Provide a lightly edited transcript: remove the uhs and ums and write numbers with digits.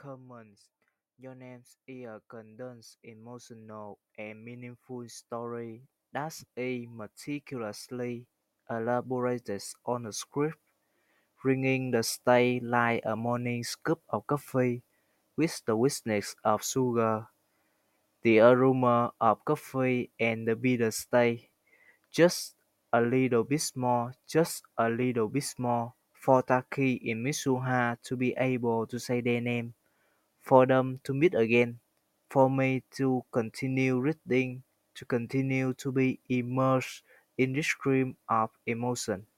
comments. Your name is a condensed, emotional, and meaningful story that is meticulously elaborated on a script, bringing the stage like a morning scoop of coffee with the sweetness of sugar, the aroma of coffee, and the bitter taste. Just a little bit more, just a little bit more for Taki and Mitsuha to be able to say their name, for them to meet again, for me to continue reading, to continue to be immersed in this stream of emotion.